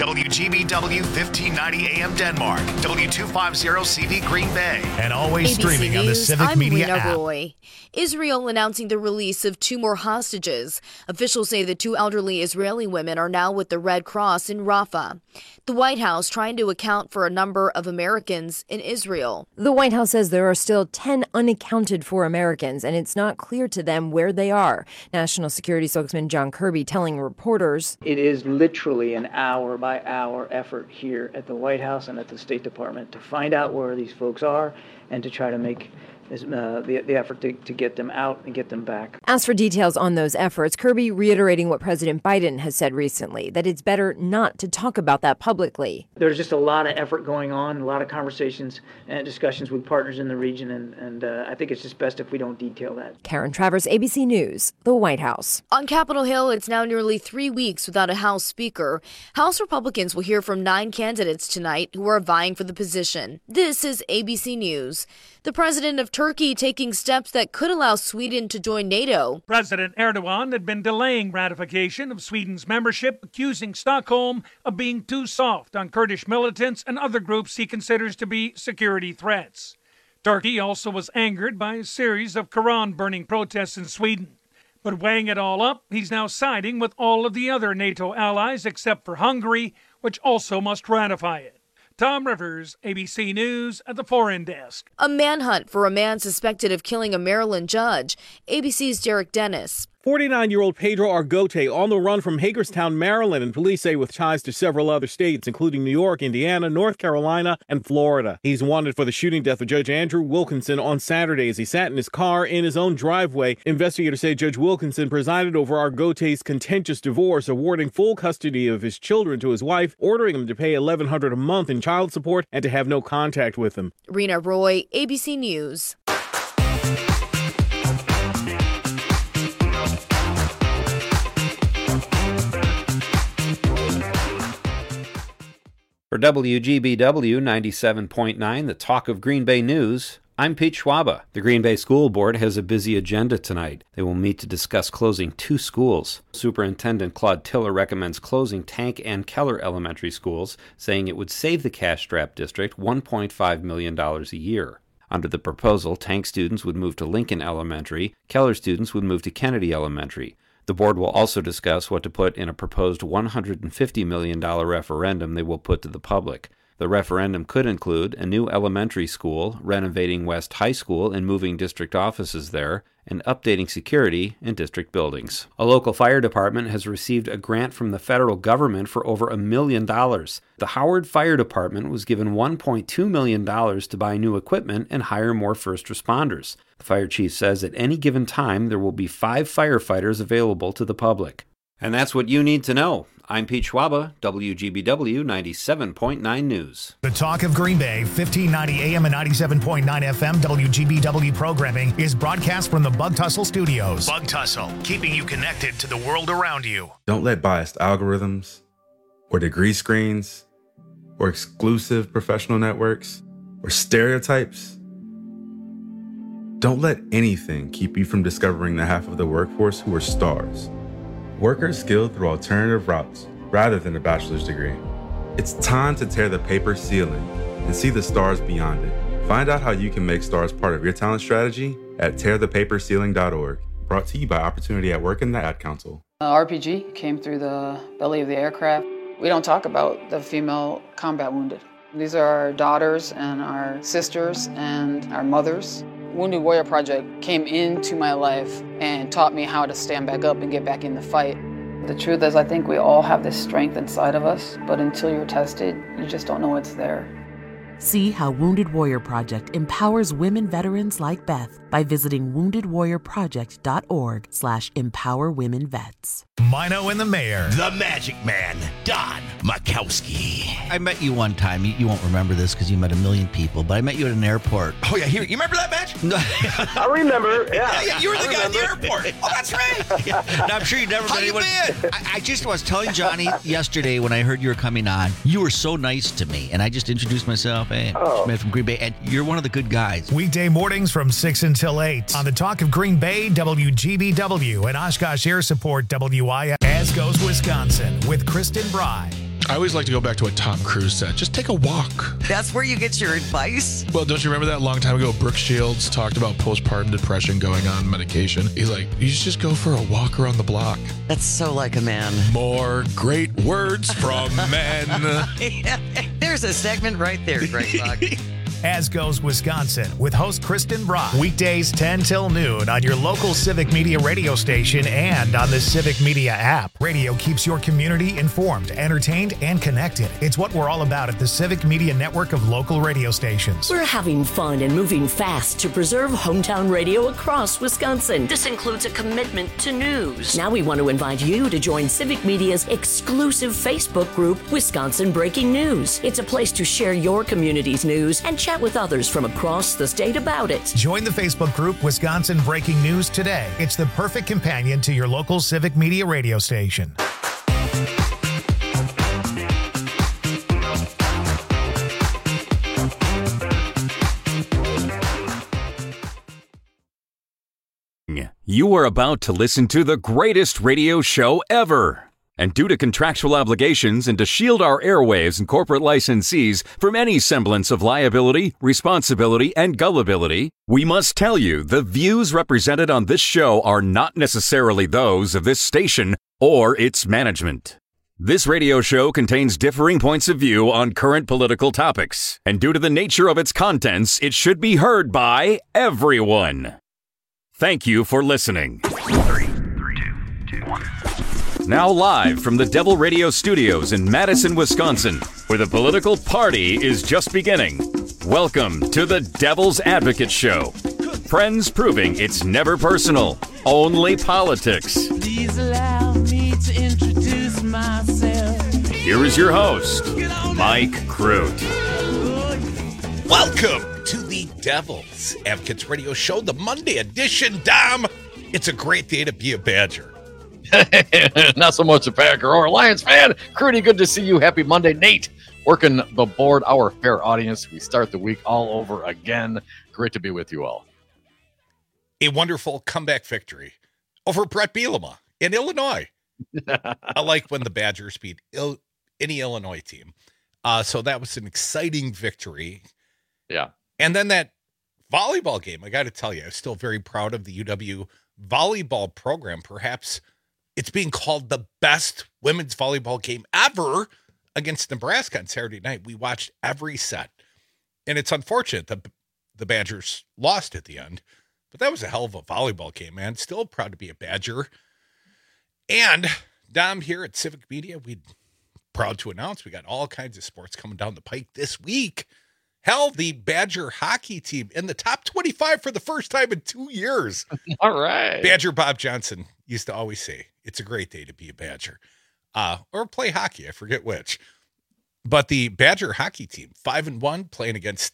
WGBW 1590 AM Denmark, W250CV Green Bay, and always ABC streaming on the News, Civic I'm Media Rena app. Roy. Israel announcing the release of 2 more hostages. Officials say the 2 elderly Israeli women are now with the Red Cross in Rafah. The White House trying to account for a number of Americans in Israel. The White House says there are still 10 unaccounted for Americans, and it's not clear to them where they are. National Security spokesman John Kirby telling reporters, "It is literally an hour-by-hour effort here at the White House and at the State Department to find out where these folks are and to try to make the effort to get them out and get them back." As for details on those efforts, Kirby reiterating what President Biden has said recently, that it's better not to talk about that publicly. There's just a lot of effort going on, a lot of conversations and discussions with partners in the region, and I think it's just best if we don't detail that. Karen Travers, ABC News, the White House. On Capitol Hill, it's now nearly 3 weeks without a House Speaker. House Republicans will hear from 9 candidates tonight who are vying for the position. This is ABC News. The president of Turkey taking steps that could allow Sweden to join NATO. President Erdogan had been delaying ratification of Sweden's membership, accusing Stockholm of being too soft on Kurdish militants and other groups he considers to be security threats. Turkey also was angered by a series of Quran-burning protests in Sweden. But weighing it all up, he's now siding with all of the other NATO allies except for Hungary, which also must ratify it. Tom Rivers, ABC News at the Foreign Desk. A manhunt for a man suspected of killing a Maryland judge. ABC's Derek Dennis. 49-year-old Pedro Argote on the run from Hagerstown, Maryland, and police say with ties to several other states, including New York, Indiana, North Carolina, and Florida. He's wanted for the shooting death of Judge Andrew Wilkinson on Saturday as he sat in his car in his own driveway. Investigators say Judge Wilkinson presided over Argote's contentious divorce, awarding full custody of his children to his wife, ordering him to pay $1,100 a month in child support and to have no contact with him. Rena Roy, ABC News. For WGBW 97.9, the Talk of Green Bay News, I'm Pete Schwaba. The Green Bay School Board has a busy agenda tonight. They will meet to discuss closing 2 schools. Superintendent Claude Tiller recommends closing Tank and Keller elementary schools, saying it would save the cash-strapped district $1.5 million a year. Under the proposal, Tank students would move to Lincoln Elementary, Keller students would move to Kennedy Elementary. The board will also discuss what to put in a proposed $150 million referendum they will put to the public. The referendum could include a new elementary school, renovating West High School and moving district offices there, and updating security in district buildings. A local fire department has received a grant from the federal government for over $1 million. The Howard Fire Department was given $1.2 million to buy new equipment and hire more first responders. The fire chief says at any given time there will be 5 firefighters available to the public. And that's what you need to know. I'm Pete Schwaba, WGBW 97.9 News. The Talk of Green Bay, 1590 AM and 97.9 FM WGBW programming is broadcast from the Bug Tussle Studios. Bug Tussle, keeping you connected to the world around you. Don't let biased algorithms or degree screens or exclusive professional networks or stereotypes. Don't let anything keep you from discovering the half of the workforce who are stars. Workers skilled through alternative routes rather than a bachelor's degree. It's time to tear the paper ceiling and see the stars beyond it. Find out how you can make stars part of your talent strategy at tearthepaperceiling.org. Brought to you by Opportunity at Work and the Ad Council. RPG came through the belly of the aircraft. We don't talk about the female combat wounded. These are our daughters and our sisters and our mothers. Wounded Warrior Project came into my life and taught me how to stand back up and get back in the fight. The truth is, I think we all have this strength inside of us, but until you're tested, you just don't know it's there. See how Wounded Warrior Project empowers women veterans like Beth by visiting woundedwarriorproject.org/empowerwomenvets. Mino and the Mayor. The Magic Man, Don Makowski. I met you one time. You won't remember this because you met a million people, but I met you at an airport. Oh, yeah, here. You remember that match? No. I remember, yeah. Yeah, you were the guy at the airport. Oh, that's right. Yeah. No, I'm sure you never met anyone. I just was telling Johnny yesterday when I heard you were coming on, you were so nice to me, and I just introduced myself. Hey, Smith from Green Bay, and you're one of the good guys. Weekday mornings from 6 until 8 on the Talk of Green Bay, WGBW, and Oshkosh Air Support, WIS, Goes Wisconsin, with Kristen Bry. I always like to go back to what Tom Cruise said. Just take a walk. That's where you get your advice? Well, don't you remember that a long time ago? Brooke Shields talked about postpartum depression going on medication. He's like, you should just go for a walk around the block. That's so like a man. More great words from men. There's a segment right there, Greg Buck. As Goes Wisconsin with host Kristen Brock. Weekdays 10 till noon on your local Civic Media radio station and on the Civic Media app. Radio keeps your community informed, entertained, and connected. It's what we're all about at the Civic Media network of local radio stations. We're having fun and moving fast to preserve hometown radio across Wisconsin. This includes a commitment to news. Now we want to invite you to join Civic Media's exclusive Facebook group, Wisconsin Breaking News. It's a place to share your community's news and chat with others from across the state about it. Join the Facebook group Wisconsin Breaking News today. It's the perfect companion to your local Civic Media radio station. You are about to listen to the greatest radio show ever. And due to contractual obligations and to shield our airwaves and corporate licensees from any semblance of liability, responsibility, and gullibility, we must tell you the views represented on this show are not necessarily those of this station or its management. This radio show contains differing points of view on current political topics, and due to the nature of its contents, it should be heard by everyone. Thank you for listening. 3, 2, 1. Now live from the Devil Radio Studios in Madison, Wisconsin, where the political party is just beginning. Welcome to the Devil's Advocate Show. Friends proving it's never personal, only politics. Please allow me to introduce myself. Here is your host, Mike Crute. Welcome to the Devil's Advocates Radio Show, the Monday edition. Dom, it's a great day to be a Badger. Not so much a Packer or a Lions fan. Crudy, good to see you. Happy Monday. Nate, working the board, our fair audience. We start the week all over again. Great to be with you all. A wonderful comeback victory over Brett Bielema in Illinois. I like when the Badgers beat any Illinois team. So that was an exciting victory. Yeah. And then that volleyball game, I got to tell you, I'm still very proud of the UW volleyball program. Perhaps it's being called the best women's volleyball game ever against Nebraska on Saturday night. We watched every set, and it's unfortunate that the Badgers lost at the end, but that was a hell of a volleyball game, man. Still proud to be a Badger. And Dom, here at Civic Media, we're proud to announce we got all kinds of sports coming down the pike this week. Hell, the Badger hockey team in the top 25 for the first time in 2 years. All right. Badger Bob Johnson used to always say, it's a great day to be a Badger. Or play hockey, I forget which. But the Badger hockey team, 5-1, playing against,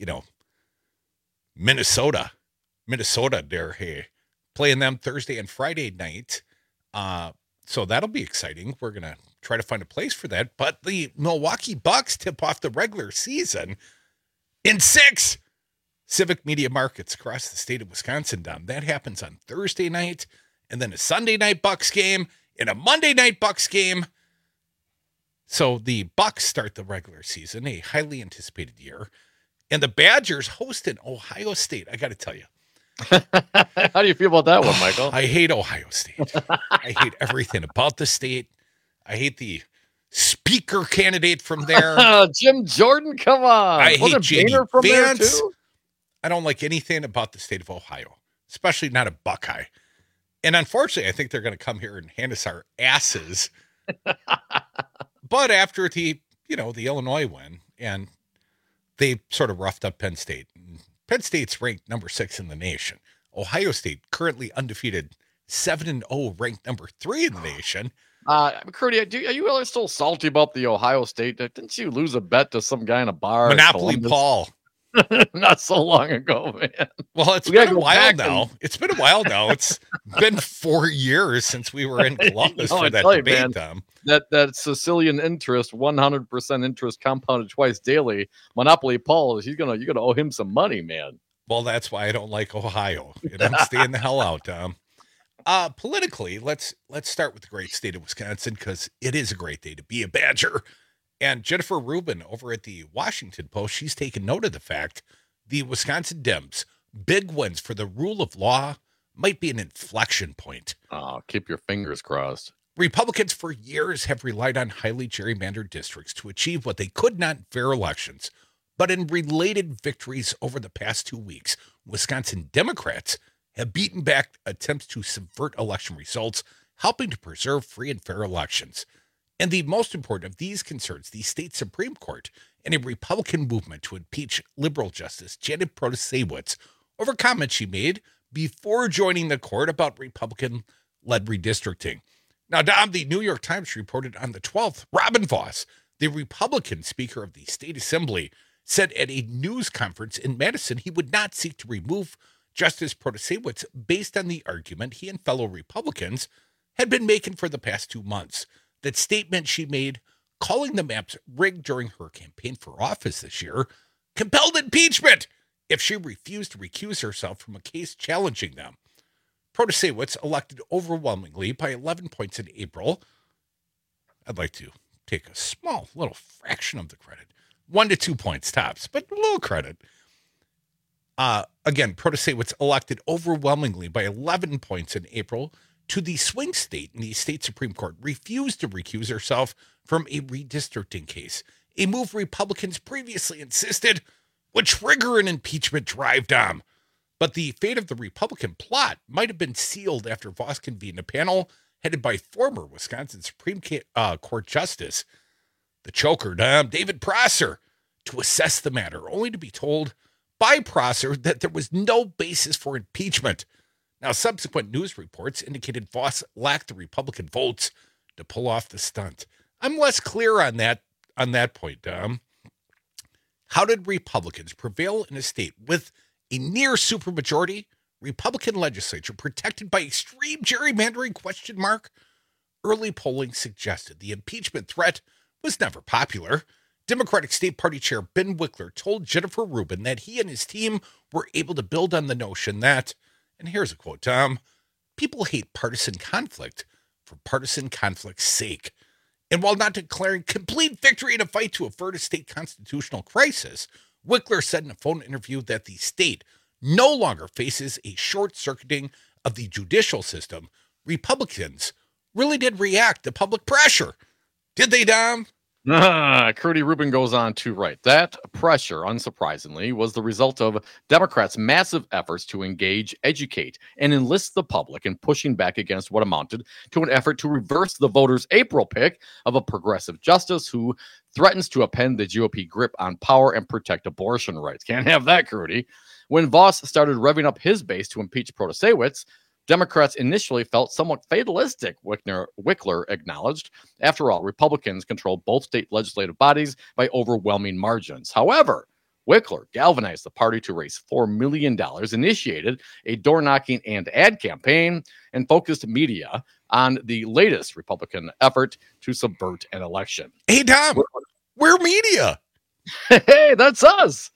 Minnesota. They're playing them Thursday and Friday night. So that'll be exciting. We're going to try to find a place for that. But the Milwaukee Bucks tip off the regular season in 6 Civic Media markets across the state of Wisconsin, Dom. That happens on Thursday night, and then a Sunday night Bucks game, and a Monday night Bucks game. So the Bucks start the regular season, a highly anticipated year, and the Badgers hosted Ohio State. I got to tell you. How do you feel about that one, Michael? I hate Ohio State. I hate everything about the state. I hate the speaker candidate from there. Jim Jordan, come on. I hate J.D. from Vance. there too? I don't like anything about the state of Ohio, especially not a Buckeye. And unfortunately, I think they're going to come here and hand us our asses. But after the Illinois win, and they sort of roughed up Penn State. Penn State's ranked number 6 in the nation. Ohio State, currently undefeated, 7-0, ranked number 3 in the nation. Crudy, are you still salty about the Ohio State? Didn't you lose a bet to some guy in a bar? Monopoly Paul. Not so long ago, man. Well, it's been a while now. It's been a while now. It's been 4 years since we were in Columbus for that debate, Tom. That Sicilian interest, 100% interest compounded twice daily. Monopoly Paul, you're gonna owe him some money, man. Well, that's why I don't like Ohio. And I'm staying the hell out, Tom. Politically, let's start with the great state of Wisconsin, because it is a great day to be a Badger. And Jennifer Rubin over at the Washington Post, she's taken note of the fact the Wisconsin Dems, big wins for the rule of law, might be an inflection point. Oh, keep your fingers crossed. Republicans for years have relied on highly gerrymandered districts to achieve what they could not in fair elections. But in related victories over the past 2 weeks, Wisconsin Democrats have beaten back attempts to subvert election results, helping to preserve free and fair elections. And the most important of these concerns, the state Supreme Court and a Republican movement to impeach liberal Justice Janet Protasiewicz over comments she made before joining the court about Republican-led redistricting. Now, Dom, the New York Times reported on the 12th, Robin Vos, the Republican Speaker of the State Assembly, said at a news conference in Madison he would not seek to remove Justice Protasiewicz based on the argument he and fellow Republicans had been making for the past 2 months. That statement she made, calling the maps rigged during her campaign for office this year, compelled impeachment if she refused to recuse herself from a case challenging them. Protasiewicz elected overwhelmingly by 11 points in April. I'd like to take a small little fraction of the credit. 1 to 2 points tops, but a little credit. Again, Protasiewicz elected overwhelmingly by 11 points in April to the swing state, and the state Supreme Court refused to recuse herself from a redistricting case, a move Republicans previously insisted would trigger an impeachment drive down. But the fate of the Republican plot might have been sealed after Vos convened a panel headed by former Wisconsin Supreme Court Justice, the choker, David Prosser, to assess the matter, only to be told by Prosser that there was no basis for impeachment. Now, subsequent news reports indicated Vos lacked the Republican votes to pull off the stunt. I'm less clear on that point, Dom. How did Republicans prevail in a state with a near supermajority Republican legislature protected by extreme gerrymandering ? Early polling suggested the impeachment threat was never popular. Democratic State Party Chair Ben Wickler told Jennifer Rubin that he and his team were able to build on the notion that, and here's a quote, Tom, people hate partisan conflict for partisan conflict's sake. And while not declaring complete victory in a fight to avert a state constitutional crisis, Wickler said in a phone interview that the state no longer faces a short-circuiting of the judicial system. Republicans really did react to public pressure. Did they, Dom? Crudy Rubin goes on to write, that pressure, unsurprisingly, was the result of Democrats' massive efforts to engage, educate, and enlist the public in pushing back against what amounted to an effort to reverse the voters' April pick of a progressive justice who threatens to upend the GOP grip on power and protect abortion rights. Can't have that, Crudy. When Vos started revving up his base to impeach Protasiewicz, Democrats initially felt somewhat fatalistic, Wickler acknowledged. After all, Republicans control both state legislative bodies by overwhelming margins. However, Wickler galvanized the party to raise $4 million, initiated a door-knocking and ad campaign, and focused media on the latest Republican effort to subvert an election. Hey, Tom, we're media. Hey, that's us.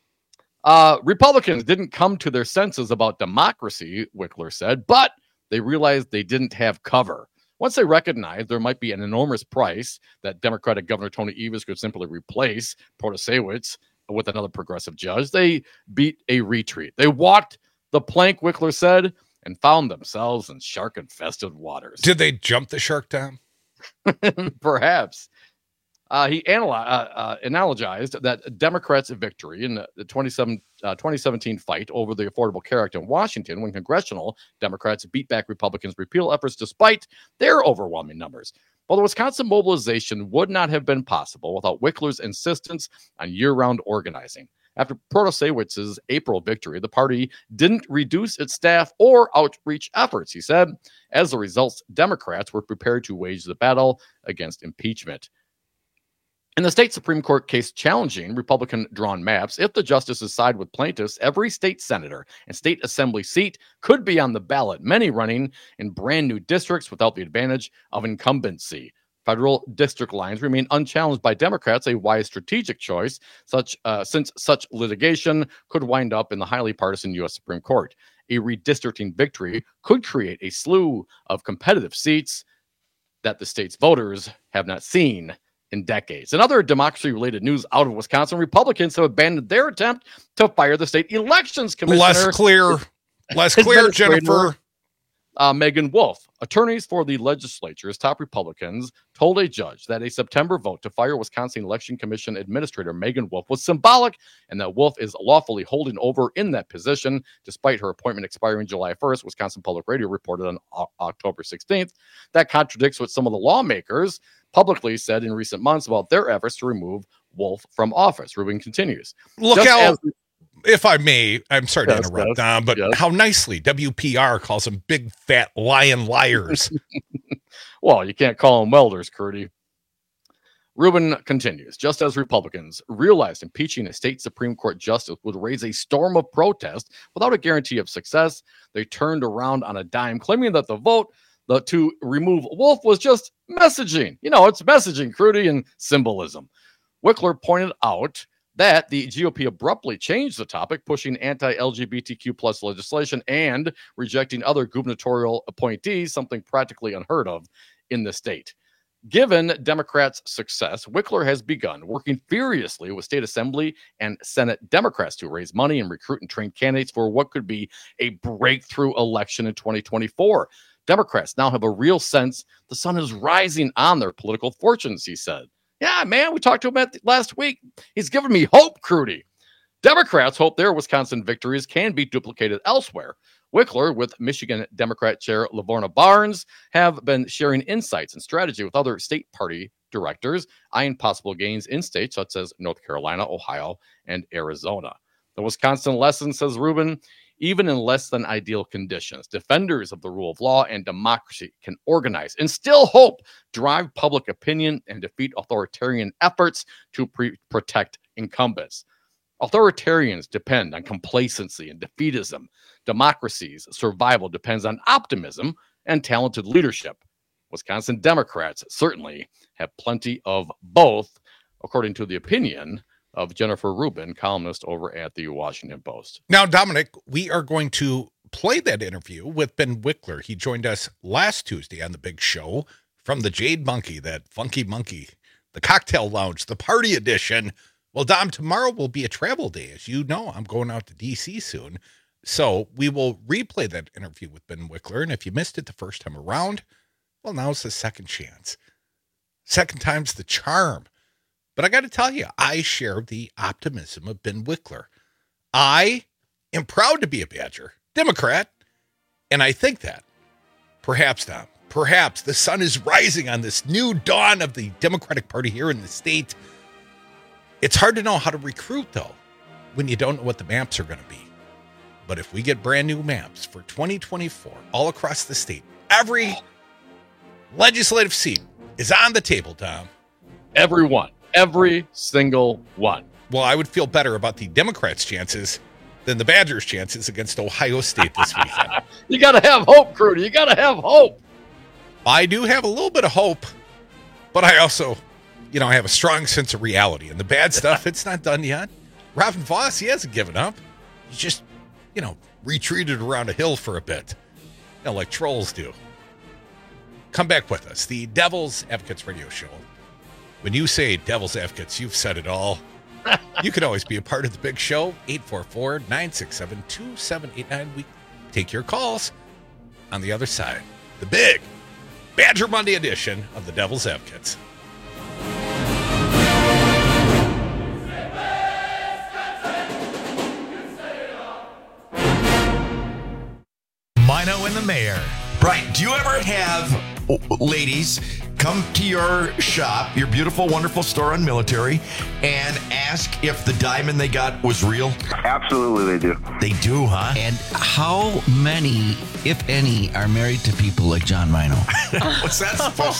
Republicans didn't come to their senses about democracy, Wickler said, but they realized they didn't have cover. Once they recognized there might be an enormous price that Democratic Governor Tony Evers could simply replace Protasiewicz with another progressive judge, they beat a retreat. They walked the plank, Wickler said, and found themselves in shark-infested waters. Did they jump the shark, Tom? Perhaps. He analogized that Democrats' victory in the 2017 fight over the Affordable Care Act in Washington, when congressional Democrats beat back Republicans' repeal efforts despite their overwhelming numbers. Well, the Wisconsin mobilization would not have been possible without Wickler's insistence on year-round organizing. After Protasiewicz's April victory, the party didn't reduce its staff or outreach efforts, he said. As a result, Democrats were prepared to wage the battle against impeachment. In the state Supreme Court case challenging Republican-drawn maps, if the justices side with plaintiffs, every state senator and state assembly seat could be on the ballot, many running in brand new districts without the advantage of incumbency. Federal district lines remain unchallenged by Democrats, a wise strategic choice, since such litigation could wind up in the highly partisan U.S. Supreme Court. A redistricting victory could create a slew of competitive seats that the state's voters have not seen in decades. In other democracy-related news out of Wisconsin, Republicans have abandoned their attempt to fire the state elections commissioner. Less clear, Jennifer. Megan Wolf. Attorneys for the legislature's top Republicans told a judge that a September vote to fire Wisconsin Election Commission Administrator Megan Wolf was symbolic, and that Wolf is lawfully holding over in that position despite her appointment expiring July 1st. Wisconsin Public Radio reported on October 16th. That contradicts what some of the lawmakers publicly said in recent months about their efforts to remove Wolf from office. Rubin continues. If I may, I'm sorry to interrupt, Don, but how nicely WPR calls them big, fat, lion liars. Well, you can't call them welders, Curdy. Rubin continues. Just as Republicans realized impeaching a state Supreme Court justice would raise a storm of protest without a guarantee of success, they turned around on a dime, claiming that the vote to remove Wolf was just messaging. It's messaging, Curdy, and symbolism. Wickler pointed out that the GOP abruptly changed the topic, pushing anti-LGBTQ plus legislation and rejecting other gubernatorial appointees, something practically unheard of in the state. Given Democrats' success, Wickler has begun working furiously with state assembly and Senate Democrats to raise money and recruit and train candidates for what could be a breakthrough election in 2024. Democrats now have a real sense the sun is rising on their political fortunes, he said. Yeah, man, we talked to him last week. He's giving me hope, Crudy. Democrats hope their Wisconsin victories can be duplicated elsewhere. Wickler, with Michigan Democrat Chair Lavorna Barnes, have been sharing insights and strategy with other state party directors, eyeing possible gains in states such as North Carolina, Ohio, and Arizona. The Wisconsin lesson, says Rubin, even in less than ideal conditions, defenders of the rule of law and democracy can organize, instill hope, drive public opinion, and defeat authoritarian efforts to protect incumbents. Authoritarians depend on complacency and defeatism. Democracy's survival depends on optimism and talented leadership. Wisconsin Democrats certainly have plenty of both, according to the opinion of Jennifer Rubin, columnist over at the Washington Post. Now, Dominic, we are going to play that interview with Ben Wickler. He joined us last Tuesday on the big show from the Jade Monkey, that funky monkey, the cocktail lounge, the party edition. Well, Dom, tomorrow will be a travel day. As you know, I'm going out to D.C. soon. So we will replay that interview with Ben Wickler. And if you missed it the first time around, well, now's the second chance. Second time's the charm. But I got to tell you, I share the optimism of Ben Wickler. I am proud to be a Badger, Democrat, and I think that perhaps, Dom, perhaps the sun is rising on this new dawn of the Democratic Party here in the state. It's hard to know how to recruit, though, when you don't know what the maps are going to be. But if we get brand new maps for 2024 all across the state, every legislative seat is on the table, Tom. Every single one. Well, I would feel better about the Democrats' chances than the Badgers' chances against Ohio State this weekend. You got to have hope, Crudy. You got to have hope. I do have a little bit of hope, but I also, I have a strong sense of reality. And the bad stuff, it's not done yet. Robin Voss, he hasn't given up. He's just, retreated around a hill for a bit, like trolls do. Come back with us. The Devil's Advocates Radio Show. When you say Devil's Advocates, you've said it all. You can always be a part of the big show. 844-967-2789. We take your calls on the other side. The big Badger Monday edition of the Devil's Advocates. Mino and the Mayor. Right. Do you ever have ladies come to your shop, your beautiful, wonderful store on Military, and ask if the diamond they got was real? Absolutely, they do. They do, huh? And how many, if any, are married to people like John Mino? What's that supposed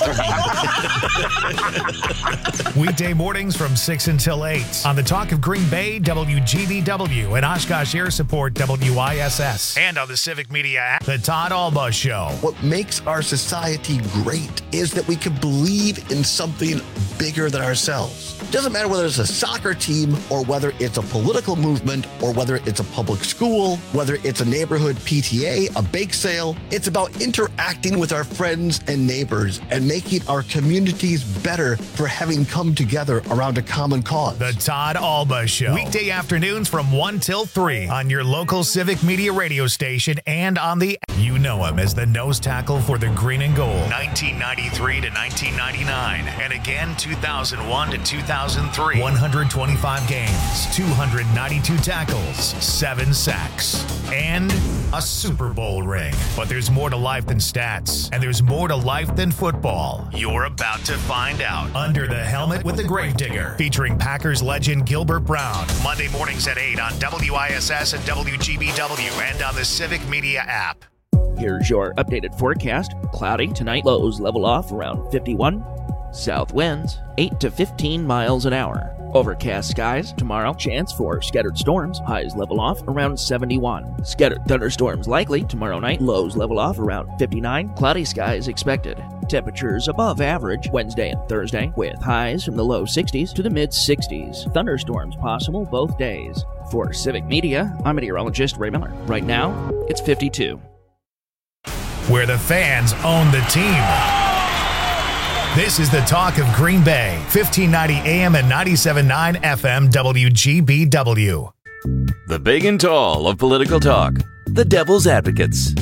to mean? Weekday mornings from 6 until 8 on the Talk of Green Bay, WGBW, and Oshkosh Air Support, WISS. And on the Civic Media app, The Todd Alba Show. What makes our society great is that we can believe in something bigger than ourselves. It doesn't matter whether it's a soccer team or whether it's a political movement or whether it's a public school, whether it's a neighborhood PTA, a bake sale. It's about interacting with our friends and neighbors and making our communities better for having come together around a common cause. The Todd Alba Show. Weekday afternoons from 1 till 3 on your local Civic Media radio station and on the... You know him as the nose tackle for the Green and Gold. 1993 to 1999. And again, 2001 to 2003. 125 games, 292 tackles, 7 sacks, and a Super Bowl ring. But there's more to life than stats, and there's more to life than football. You're about to find out. Under the Helmet with the Gravedigger, featuring Packers legend Gilbert Brown. Monday mornings at 8 on WISS and WGBW and on the Civic Media app. Here's your updated forecast. Cloudy tonight, lows level off around 51. South winds 8 to 15 miles an hour. Overcast skies tomorrow, chance for scattered storms, highs level off around 71. Scattered thunderstorms likely tomorrow night, lows level off around 59. Cloudy skies expected. Temperatures above average Wednesday and Thursday, with highs from the low 60s to the mid 60s. Thunderstorms possible both days. For Civic Media, I'm meteorologist Ray Miller. Right now, it's 52. Where the fans own the team. This is the talk of Green Bay, 1590 AM and 97.9 FM WGBW. The big and tall of political talk, the Devil's Advocates.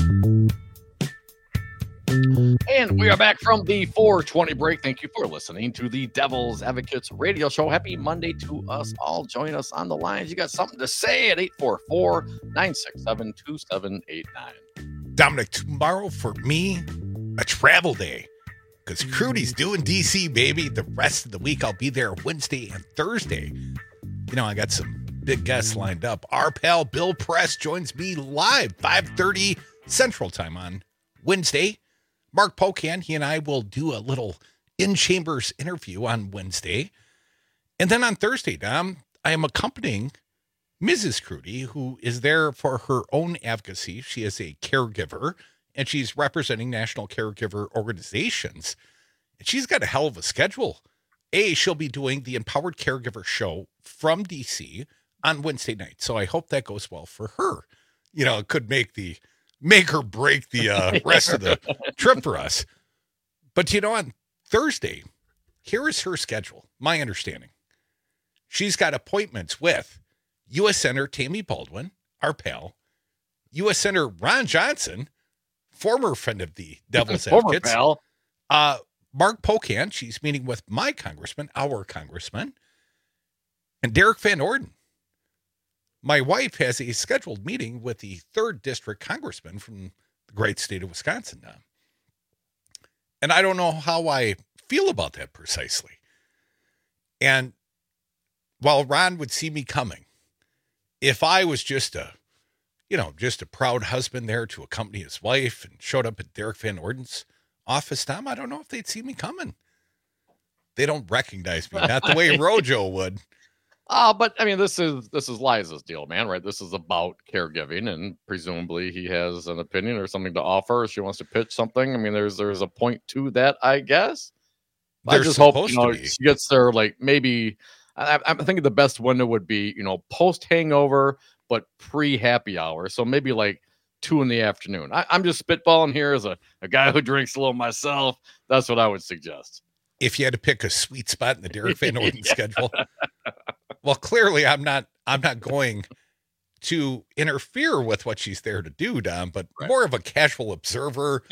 And we are back from the 420 break. Thank you for listening to the Devil's Advocates radio show. Happy Monday to us all. Join us on the lines. You got something to say at 844-967-2789. Dominic, tomorrow for me, a travel day. Because Crudy's doing DC, baby. The rest of the week, I'll be there Wednesday and Thursday. You know, I got some big guests lined up. Our pal Bill Press joins me live, 5:30 Central Time on Wednesday. Mark Pocan, he and I will do a little in-chambers interview on Wednesday. And then on Thursday, Dom, I am accompanying Mrs. Crudy, who is there for her own advocacy. She is a caregiver, and she's representing national caregiver organizations. And she's got a hell of a schedule. She'll be doing the Empowered Caregiver Show from DC on Wednesday night. So I hope that goes well for her. You know, it could make or break the rest of the trip for us. But, you know, on Thursday, here is her schedule, my understanding. She's got appointments with U.S. Senator Tammy Baldwin, our pal, U.S. Senator Ron Johnson, former friend of the Devil's Advocates. Former pal. Mark Pocan, she's meeting with my congressman, our congressman, and Derek Van Orden. My wife has a scheduled meeting with the 3rd District Congressman from the great state of Wisconsin now. And I don't know how I feel about that precisely. And while Ron would see me coming, if I was just a proud husband there to accompany his wife and showed up at Derek Van Orden's office, Tom, I don't know if they'd see me coming. They don't recognize me, not the way Rojo would. But I mean, this is Liza's deal, man, right? This is about caregiving, and presumably he has an opinion or something to offer. She wants to pitch something. I mean, there's a point to that, I guess. I just hope she gets there, like maybe. I'm thinking the best window would be, post hangover, but pre happy hour. So maybe like 2 p.m. I'm just spitballing here as a guy who drinks a little myself. That's what I would suggest. If you had to pick a sweet spot in the Derek Van Orden schedule. Well, clearly I'm not going to interfere with what she's there to do, Dom, but more of a casual observer.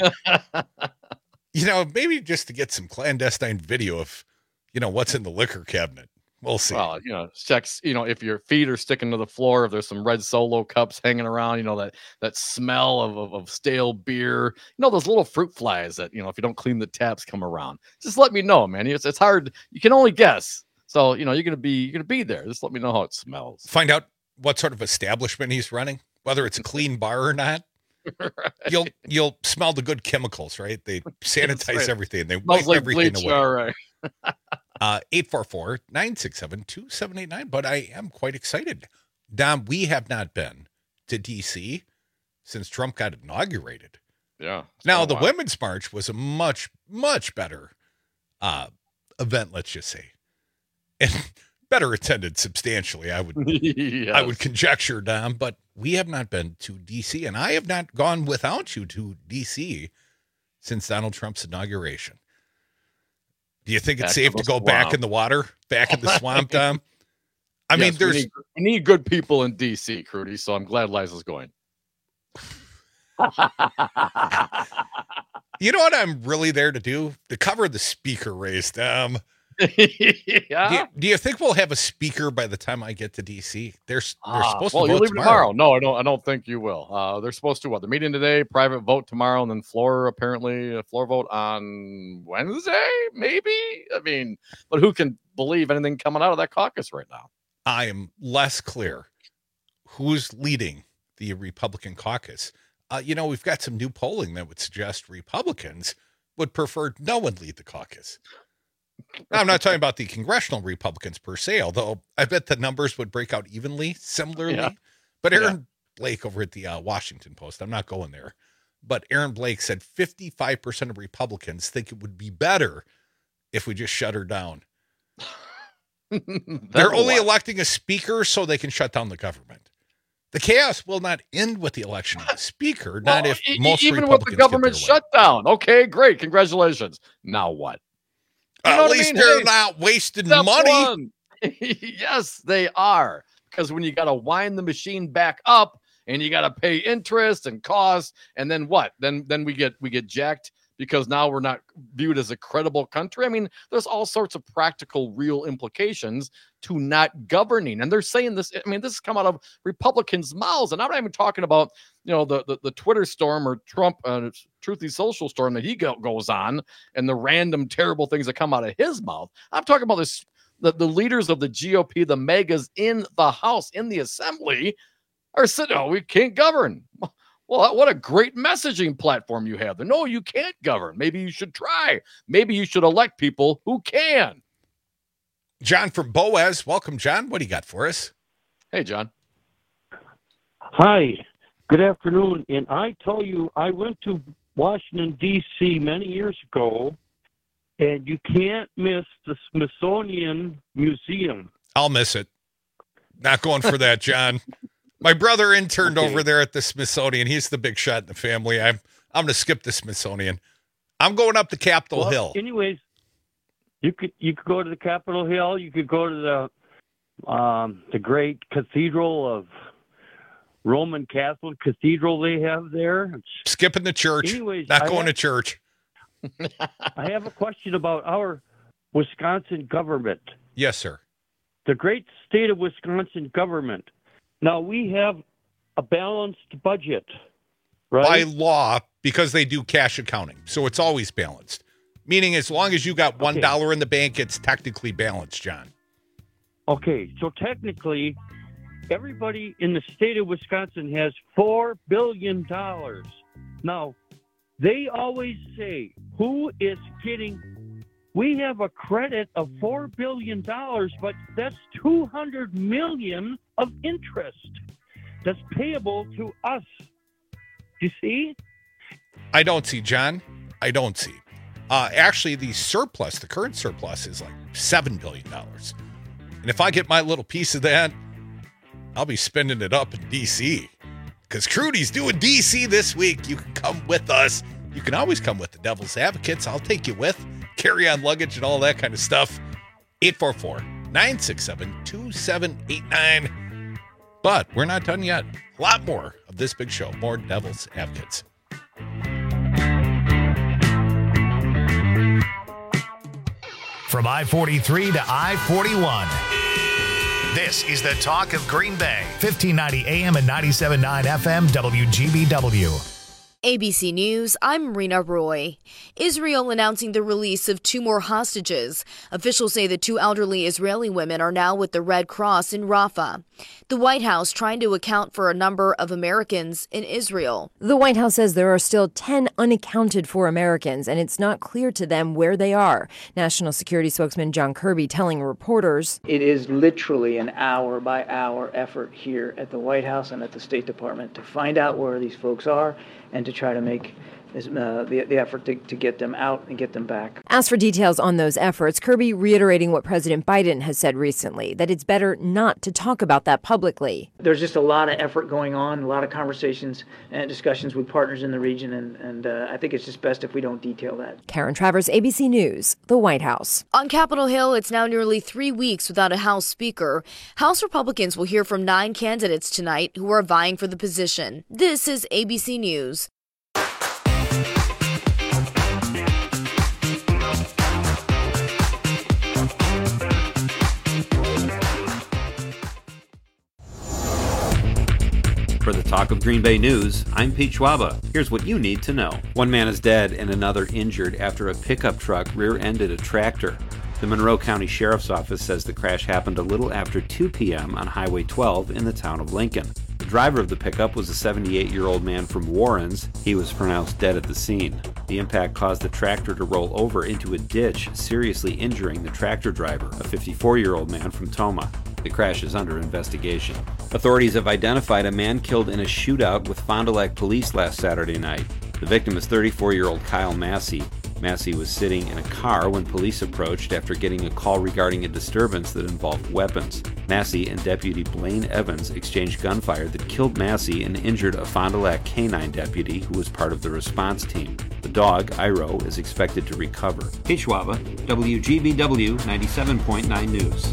Maybe just to get some clandestine video of, what's in the liquor cabinet. We'll see. Well, checks, if your feet are sticking to the floor, if there's some red Solo cups hanging around, that smell of stale beer, those little fruit flies that, if you don't clean the taps come around. Just let me know, man. It's hard. You can only guess. So, you're going to be there. Just let me know how it smells. Find out what sort of establishment he's running, whether it's a clean bar or not. Right. You'll smell the good chemicals, right? They sanitize everything. They wipe everything away. All right. 844-967-2789. But I am quite excited. Dom, we have not been to DC since Trump got inaugurated. Yeah. Now, the Women's March was a much, much better event, let's just say. And better attended substantially, I would Yes. I would conjecture, Dom, but we have not been to D.C., and I have not gone without you to D.C. since Donald Trump's inauguration. Do you think it's safe to go back in the water, back in the swamp, Dom? I mean, we need good people in D.C., Crudy, so I'm glad Liza's going. You know what I'm really there to do? To cover the speaker race, Dom. Yeah. Do you think we'll have a speaker by the time I get to DC? They're supposed to you're vote leaving tomorrow. No, I don't think you will. They're supposed to They're meeting today, private vote tomorrow, and then floor vote on Wednesday, maybe. I mean, but who can believe anything coming out of that caucus right now? I am less clear who's leading the Republican caucus. We've got some new polling that would suggest Republicans would prefer no one lead the caucus. Now, I'm not talking about the congressional Republicans per se, although I bet the numbers would break out evenly, similarly. Yeah. But Aaron Blake over at the Washington Post, I'm not going there, but Aaron Blake said 55% of Republicans think it would be better if we just shut her down. They're only electing a speaker so they can shut down the government. The chaos will not end with the election of the speaker, not if most even Republicans with the government get their way. shutdown. Okay, great. Congratulations. Now what? You know At what I least mean? they're Hey, not wasting step money. one. Yes, they are. Because when you got to wind the machine back up and you got to pay interest and costs, and then what? Then we get jacked because now we're not viewed as a credible country. I mean, there's all sorts of practical, real implications to not governing. And they're saying this. I mean, this has come out of Republicans' mouths. And I'm not even talking about, the Twitter storm or Trump Truthy Social storm that he goes on and the random terrible things that come out of his mouth. I'm talking about this. The leaders of the GOP, the megas in the House, in the Assembly, are saying, "Oh, we can't govern." Well, what a great messaging platform you have. No, you can't govern. Maybe you should try. Maybe you should elect people who can. John from Boaz. Welcome, John. What do you got for us? Hey, John. Hi. Good afternoon. And I tell you, I went to Washington, D.C. many years ago, and you can't miss the Smithsonian Museum. I'll miss it. Not going for that, John. My brother interned over there at the Smithsonian. He's the big shot in the family. I'm going to skip the Smithsonian. I'm going up to Capitol Hill. Anyways, you could go to the Capitol Hill. You could go to the great cathedral of Roman Catholic Cathedral they have there. Skipping the church. Anyways, not going to church. I have a question about our Wisconsin government. Yes, sir. The great state of Wisconsin government. Now, we have a balanced budget, right? By law, because they do cash accounting. So it's always balanced. Meaning as long as you got $1 in the bank, it's technically balanced, John. Okay, so technically, everybody in the state of Wisconsin has $4 billion. Now, they always say, who is getting... We have a credit of $4 billion, but that's $200 million of interest that's payable to us. You see? I don't see, John. I don't see. Actually, the current surplus is like $7 billion. And if I get my little piece of that, I'll be spending it up in D.C. Because Crudy's doing D.C. this week. You can come with us. You can always come with the Devil's Advocates. I'll take you with. Carry-on luggage and all that kind of stuff. 844-967-2789. But we're not done yet. A lot more of this big show. More Devil's Advocates. From I-43 to I-41. This is the talk of Green Bay. 1590 AM and 97.9 FM WGBW. ABC News, I'm Rena Roy. Israel announcing the release of 2 more hostages. Officials say the 2 elderly Israeli women are now with the Red Cross in Rafah. The White House trying to account for a number of Americans in Israel. The White House says there are still 10 unaccounted for Americans, and it's not clear to them where they are. National Security spokesman John Kirby telling reporters, "It is literally an hour-by-hour effort here at the White House and at the State Department to find out where these folks are and to try to make the effort to get them out and get them back. As for details on those efforts, Kirby reiterating what President Biden has said recently, that it's better not to talk about that publicly. There's just a lot of effort going on, a lot of conversations and discussions with partners in the region, and I think it's just best if we don't detail that. Karen Travers, ABC News, the White House. On Capitol Hill, it's now nearly 3 weeks without a House Speaker. House Republicans will hear from 9 candidates tonight who are vying for the position. This is ABC News. For the Talk of Green Bay News, I'm Pete Schwaba. Here's what you need to know. One man is dead and another injured after a pickup truck rear-ended a tractor. The Monroe County Sheriff's Office says the crash happened a little after 2 p.m. on Highway 12 in the town of Lincoln. The driver of the pickup was a 78-year-old man from Warrens. He was pronounced dead at the scene. The impact caused the tractor to roll over into a ditch, seriously injuring the tractor driver, a 54-year-old man from Toma. The crash is under investigation. Authorities have identified a man killed in a shootout with Fond du Lac police last Saturday night. The victim is 34-year-old Kyle Massey. Massey was sitting in a car when police approached after getting a call regarding a disturbance that involved weapons. Massey and Deputy Blaine Evans exchanged gunfire that killed Massey and injured a Fond du Lac canine deputy who was part of the response team. The dog, Iro, is expected to recover. Pete Schwaba, WGBW 97.9 News.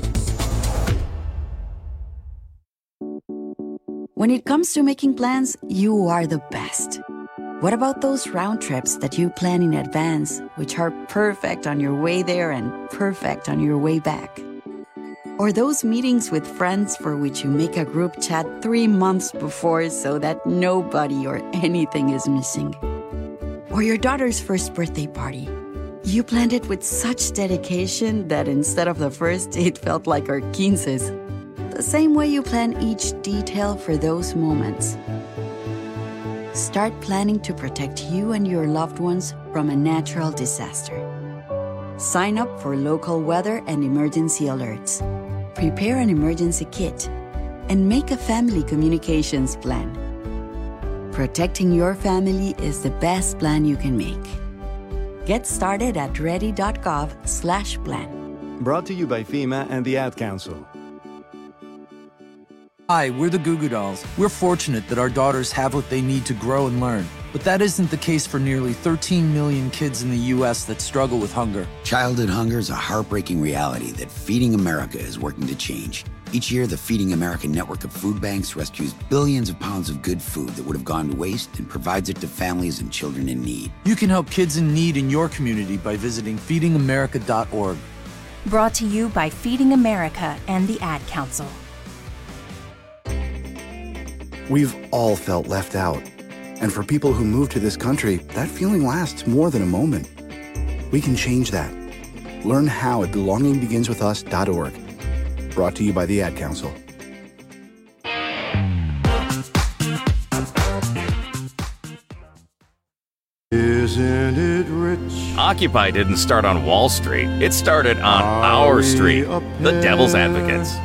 When it comes to making plans, you are the best. What about those round trips that you plan in advance, which are perfect on your way there and perfect on your way back? Or those meetings with friends for which you make a group chat 3 months before so that nobody or anything is missing? Or your daughter's first birthday party. You planned it with such dedication that instead of the first, it felt like our 15's. The same way you plan each detail for those moments. Start planning to protect you and your loved ones from a natural disaster. Sign up for local weather and emergency alerts. Prepare an emergency kit. And make a family communications plan. Protecting your family is the best plan you can make. Get started at ready.gov/plan. Brought to you by FEMA and the Ad Council. Hi, we're the Goo Goo Dolls. We're fortunate that our daughters have what they need to grow and learn. But that isn't the case for nearly 13 million kids in the U.S. that struggle with hunger. Childhood hunger is a heartbreaking reality that Feeding America is working to change. Each year, the Feeding America network of food banks rescues billions of pounds of good food that would have gone to waste and provides it to families and children in need. You can help kids in need in your community by visiting feedingamerica.org. Brought to you by Feeding America and the Ad Council. We've all felt left out. And for people who move to this country, that feeling lasts more than a moment. We can change that. Learn how at belongingbeginswithus.org. Brought to you by the Ad Council. Isn't it rich? Occupy didn't start on Wall Street. It started on our street, the Devil's Advocates.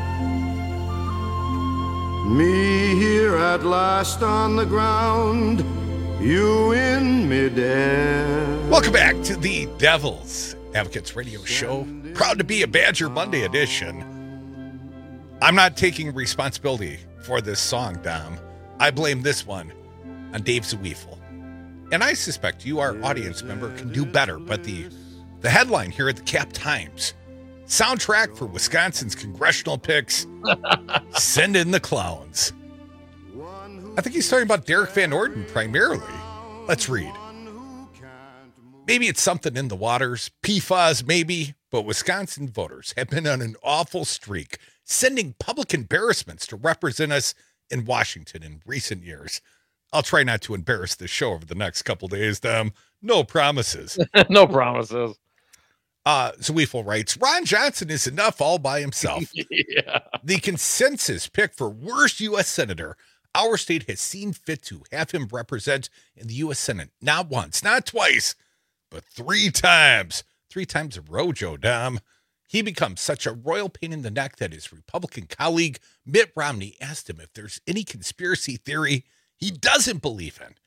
Me here at last on the ground, you in midair. Welcome back to the Devil's Advocates radio show. Proud to be a Badger Monday edition. I'm not taking responsibility for this song, Dom. I blame this one on Dave Zweifel. And I suspect you, our audience member, can do better. But the headline here at the Cap Times, soundtrack for Wisconsin's congressional picks, send in the clowns. I think he's talking about Derek Van Orden primarily. Let's read. Maybe it's something in the waters, PFAS maybe, but Wisconsin voters have been on an awful streak, sending public embarrassments to represent us in Washington in recent years. I'll try not to embarrass the show over the next couple days, Them. No promises. No promises. Zweifel writes, Ron Johnson is enough all by himself. Yeah. The consensus pick for worst U.S. Senator our state has seen fit to have him represent in the U.S. Senate. Not once, not twice, but 3 times. 3 times a row, Joe Dom. He becomes such a royal pain in the neck that his Republican colleague, Mitt Romney, asked him if there's any conspiracy theory he doesn't believe in.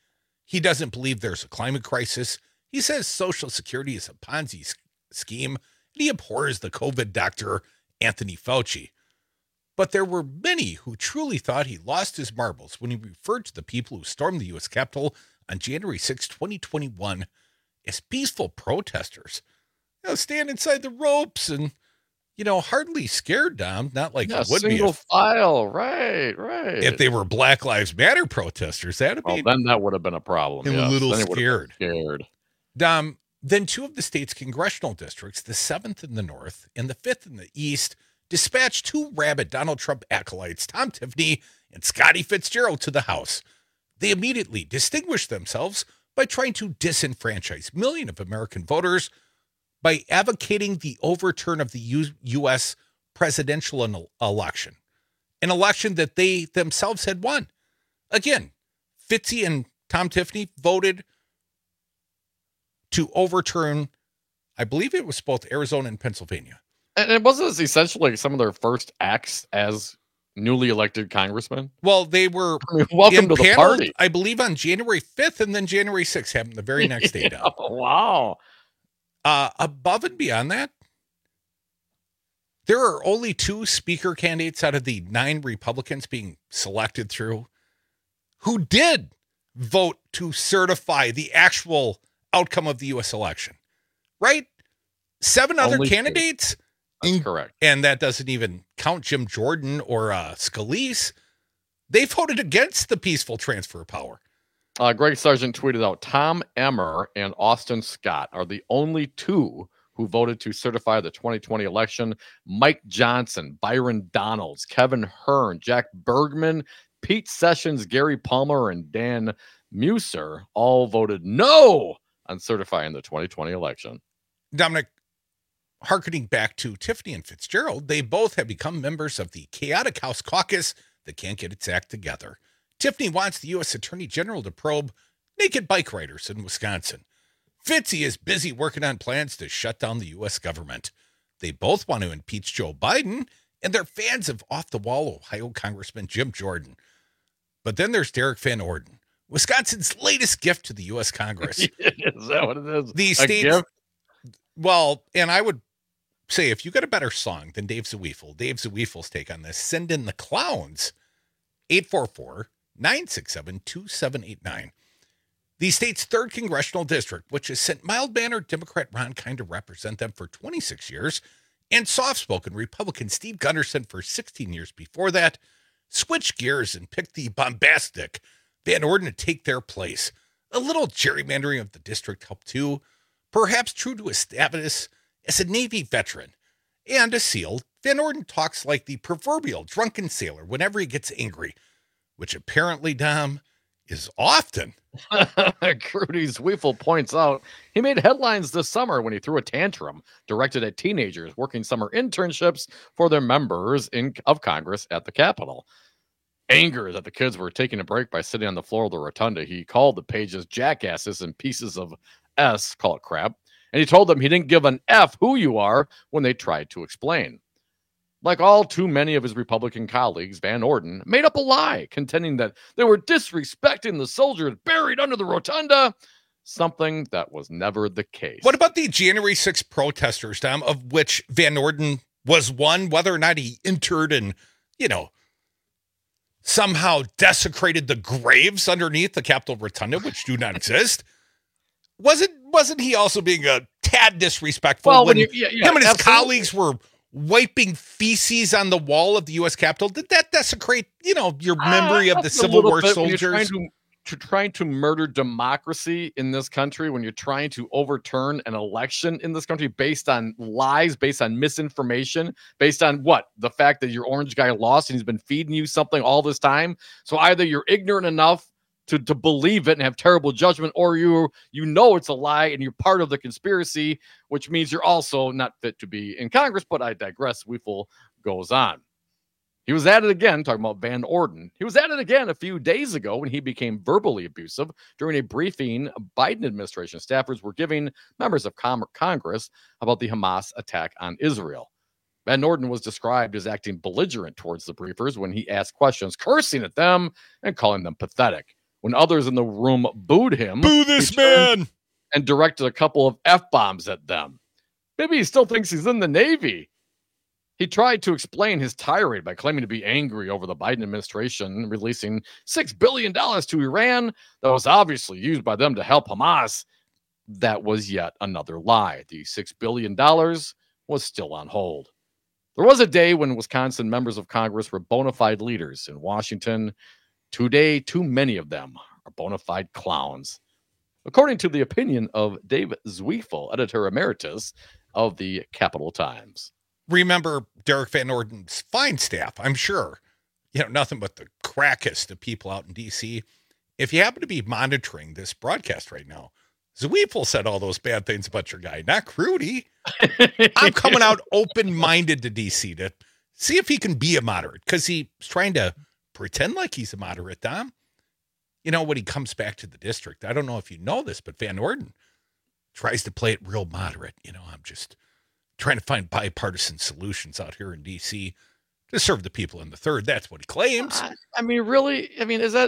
He doesn't believe there's a climate crisis. He says Social Security is a Ponzi scheme, and he abhors the COVID doctor, Anthony Fauci. But there were many who truly thought he lost his marbles when he referred to the people who stormed the U.S. Capitol on January 6, 2021 as peaceful protesters. Stand inside the ropes and, hardly scared, Dom. Not like it would be. Single file. Right. If they were Black Lives Matter protesters, then that would have been a problem. A little then scared. Dom, then two of the state's congressional districts, the 7th in the north and the 5th in the east, dispatched two rabid Donald Trump acolytes, Tom Tiffany and Scotty Fitzgerald, to the House. They immediately distinguished themselves by trying to disenfranchise millions of American voters by advocating the overturn of the U.S. presidential election, an election that they themselves had won. Again, Fitzy and Tom Tiffany voted to overturn, I believe it was both Arizona and Pennsylvania. And it wasn't essentially some of their first acts as newly elected congressmen. Well, they were welcome to the party, I believe, on January 5th, and then January 6th happened the very next day. Wow. Above and beyond that, there are only 2 speaker candidates out of the 9 Republicans being selected through who did vote to certify the actual outcome of the U.S. election, right? 7 other Only candidates. That's correct. And that doesn't even count Jim Jordan or Scalise. They voted against the peaceful transfer of power. Greg Sargent tweeted out, Tom Emmer and Austin Scott are the only 2 who voted to certify the 2020 election. Mike Johnson, Byron Donalds, Kevin Hearn, Jack Bergman, Pete Sessions, Gary Palmer, and Dan Muser all voted no on certifying the 2020 election. Dominic, hearkening back to Tiffany and Fitzgerald, they both have become members of the chaotic House caucus that can't get its act together. Tiffany wants the U.S. Attorney General to probe naked bike riders in Wisconsin. Fitzy is busy working on plans to shut down the U.S. government. They both want to impeach Joe Biden, and they're fans of off-the-wall Ohio Congressman Jim Jordan. But then there's Derek Van Orden, Wisconsin's latest gift to the U.S. Congress. Is that what it is? The state's, well, and I would say if you got a better song than Dave Zawefel's take on this, send in the clowns, 844-967-2789. The state's 3rd congressional district, which has sent mild-mannered Democrat Ron Kind to represent them for 26 years, and soft-spoken Republican Steve Gunderson for 16 years before that, switched gears and picked the bombastic Van Orden to take their place. A little gerrymandering of the district helped too, perhaps true to his status as a Navy veteran and a SEAL. Van Orden talks like the proverbial drunken sailor whenever he gets angry, which apparently, Dom, is often. Crudy Zweifel points out he made headlines this summer when he threw a tantrum directed at teenagers working summer internships for their members of Congress at the Capitol. Anger that the kids were taking a break by sitting on the floor of the rotunda, he called the pages jackasses and pieces of S, call it crap, and he told them he didn't give an F who you are when they tried to explain. Like all too many of his Republican colleagues, Van Orden made up a lie, contending that they were disrespecting the soldiers buried under the rotunda, something that was never the case. What about the January 6th protesters, Dom, of which Van Orden was one, whether or not he entered and, somehow desecrated the graves underneath the Capitol Rotunda, which do not exist? Wasn't he also being a tad disrespectful when him and his colleagues were wiping feces on the wall of the U.S. Capitol? Did that desecrate, your memory of the Civil War soldiers? Trying to murder democracy in this country, when you're trying to overturn an election in this country based on lies, based on misinformation, based on what? The fact that your orange guy lost and he's been feeding you something all this time. So either you're ignorant enough to believe it and have terrible judgment, or you know it's a lie and you're part of the conspiracy, which means you're also not fit to be in Congress. But I digress. Zweifel goes on. He was at it again, talking about Van Orden. He was at it again a few days ago when he became verbally abusive during a briefing Biden administration staffers were giving members of Congress about the Hamas attack on Israel. Van Orden was described as acting belligerent towards the briefers when he asked questions, cursing at them and calling them pathetic. when others in the room booed him. Boo this man! And directed a couple of F-bombs at them. Maybe he still thinks he's in the Navy. He tried to explain his tirade by claiming to be angry over the Biden administration releasing $6 billion to Iran that was obviously used by them to help Hamas. That was yet another lie. The $6 billion was still on hold. There was a day when Wisconsin members of Congress were bona fide leaders in Washington. Today, too many of them are bona fide clowns. According to the opinion of Dave Zwiefel, editor emeritus of the Capital Times. Remember Derek Van Orden's fine staff, I'm sure. Nothing but the crackest of people out in D.C. If you happen to be monitoring this broadcast right now, Zwiefel said all those bad things about your guy, not Crudy. I'm coming out open-minded to D.C. to see if he can be a moderate, because he's trying to pretend like he's a moderate, Dom. When he comes back to the district, I don't know if you know this, but Van Orden tries to play it real moderate. I'm just trying to find bipartisan solutions out here in D.C. to serve the people in the third. That's what he claims. Really? Is that...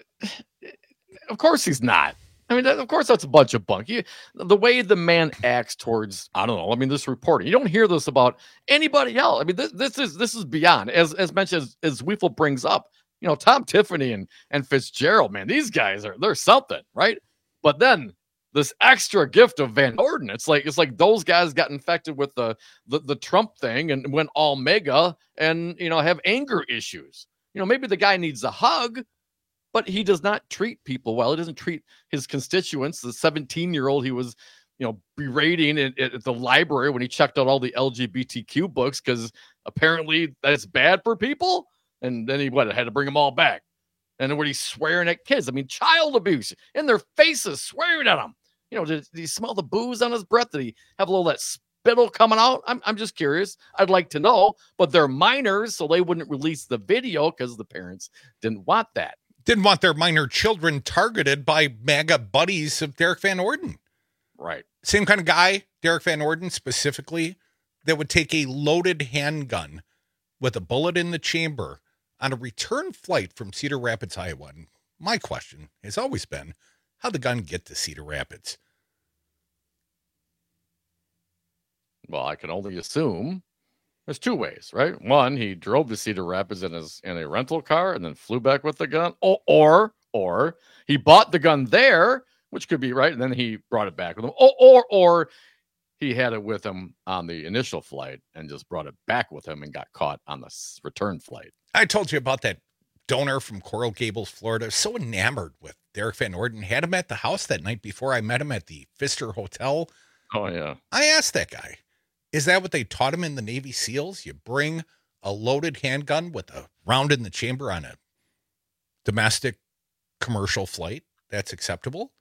Of course he's not. Of course that's a bunch of bunk. The way the man acts towards, I don't know, this reporting, you don't hear this about anybody else. This is beyond, as mentioned, as Zwiefel brings up, Tom Tiffany and Fitzgerald, man, these guys they're something, right? But then this extra gift of Van Orden, it's like those guys got infected with the Trump thing and went all mega and, have anger issues. Maybe the guy needs a hug, but he does not treat people well. He doesn't treat his constituents. The 17-year-old he was, berating at the library when he checked out all the LGBTQ books because apparently that's bad for people. And then he had to bring them all back. And then when he's swearing at kids, child abuse in their faces, swearing at them. Did he smell the booze on his breath? Did he have a little of that spittle coming out? I'm just curious. I'd like to know. But they're minors, so they wouldn't release the video because the parents didn't want that. Didn't want their minor children targeted by MAGA buddies of Derek Van Orden. Right. Same kind of guy, Derek Van Orden specifically, that would take a loaded handgun with a bullet in the chamber on a return flight from Cedar Rapids, Iowa. And my question has always been, how'd the gun get to Cedar Rapids? Well, I can only assume there's two ways, right? One, he drove to Cedar Rapids in a rental car and then flew back with the gun, or he bought the gun there, which could be right, and then he brought it back with him, or he had it with him on the initial flight and just brought it back with him and got caught on the return flight. I told you about that donor from Coral Gables, Florida. So enamored with Derek Van Orden. Had him at the house that night before I met him at the Pfister Hotel. Oh, yeah. I asked that guy, is that what they taught him in the Navy SEALs? You bring a loaded handgun with a round in the chamber on a domestic commercial flight? That's acceptable?